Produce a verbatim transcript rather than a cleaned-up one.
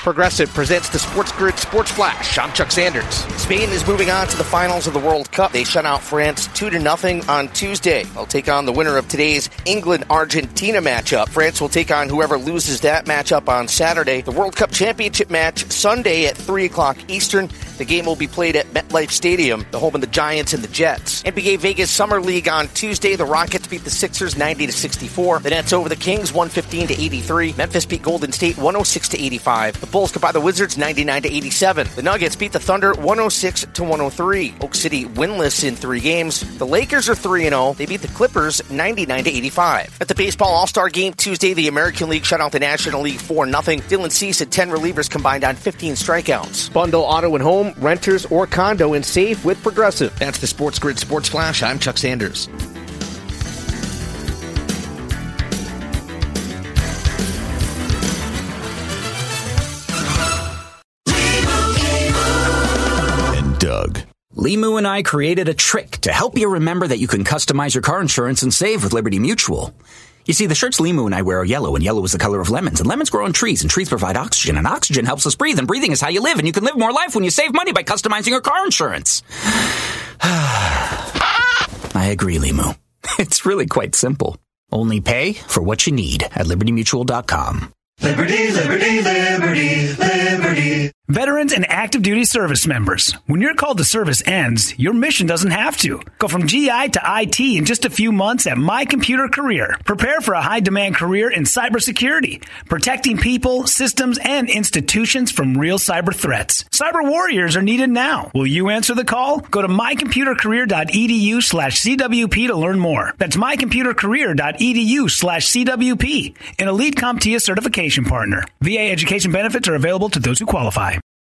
Progressive presents the Sports Grid Sports Flash. I'm Chuck Sanders. Spain is moving on to the finals of the World Cup. They shut out France two to nothing on Tuesday. They'll take on the winner of today's England-Argentina matchup. France will take on whoever loses that matchup on Saturday. The World Cup Championship match Sunday at three o'clock Eastern. The game will be played at MetLife Stadium, the home of the Giants and the Jets. N B A Vegas Summer League on Tuesday. The Rockets beat the Sixers ninety to sixty-four. The Nets over the Kings one fifteen to eighty-three. Memphis beat Golden State one oh six to eighty-five. The Bulls got by the Wizards ninety-nine to eighty-seven. The Nuggets beat the Thunder one oh six to one oh three. Oak City winless in three games. The Lakers are three and oh. They beat the Clippers ninety-nine to eighty-five. At the Baseball All-Star Game Tuesday, the American League shut out the National League four nothing. Dylan Cease had ten relievers combined on fifteen strikeouts. Bundle auto and home, renters, or condo and save with Progressive. That's the Sports Grid Sports Flash. I'm Chuck Sanders. Doug. Limu and I created a trick to help you remember that you can customize your car insurance and save with Liberty Mutual. You see, the shirts Limu and I wear are yellow, and yellow is the color of lemons, and lemons grow on trees, and trees provide oxygen, and oxygen helps us breathe, and breathing is how you live, and you can live more life when you save money by customizing your car insurance. I agree, Limu. It's really quite simple. Only pay for what you need at liberty mutual dot com. Liberty, liberty, liberty, liberty. Veterans and active duty service members, when your call to service ends, your mission doesn't have to. Go from G I to I T in just a few months at My Computer Career. Prepare for a high-demand career in cybersecurity, protecting people, systems, and institutions from real cyber threats. Cyber warriors are needed now. Will you answer the call? Go to my computer career dot e d u slash c w p to learn more. That's my computer career dot e d u slash c w p, an Elite CompTIA certification partner. V A education benefits are available to those who qualify.